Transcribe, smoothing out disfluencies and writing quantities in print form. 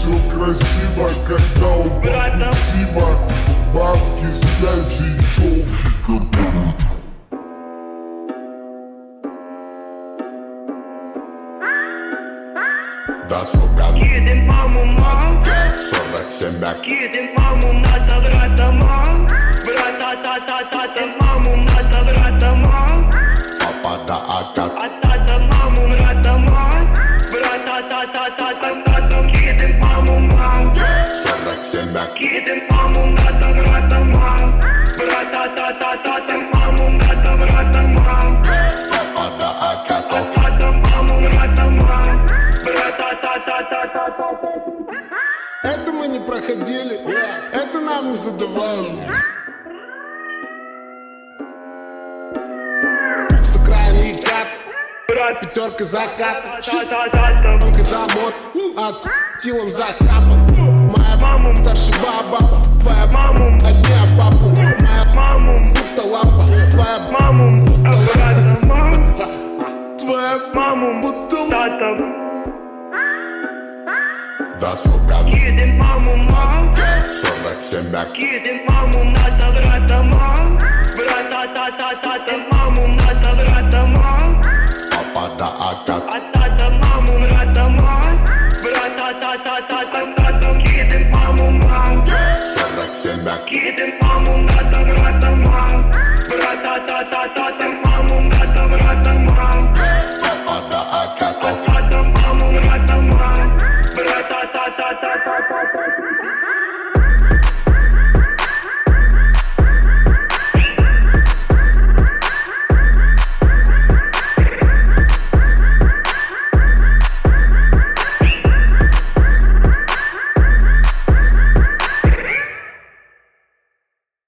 все красиво, когда у папы Сима. Бабки, связи, тёлки, корпораты. Да, сука, Едем по умам, 47 мяк. едем по умам, надо брать домам. Брат-та-та-та-та, маму надо брать домам. Папа да акат. А-та-та, маму брать домам. Брат-та-та-та-та, едем по умам. 47 мяк. Едем по умам, надо брать домам. Брат-та-та-та-та, маму надо брать домам. Папа да акат. А-та-та, маму брать домам. Брат-та-та-та-та. Это мы не проходили, это нам не задавали. С окраины кат, пятерка закат, тонкий замот, а килом закапан. Моя мама старше баба, твоя мама одни папу. Моя мама будто лампа, твоя мама будто лампа. Твоя мама будто лампа. Да, сука, Едем по умам, 47 мяк. едем по умам, надо брать домам. Брат-та-та-та-та, маму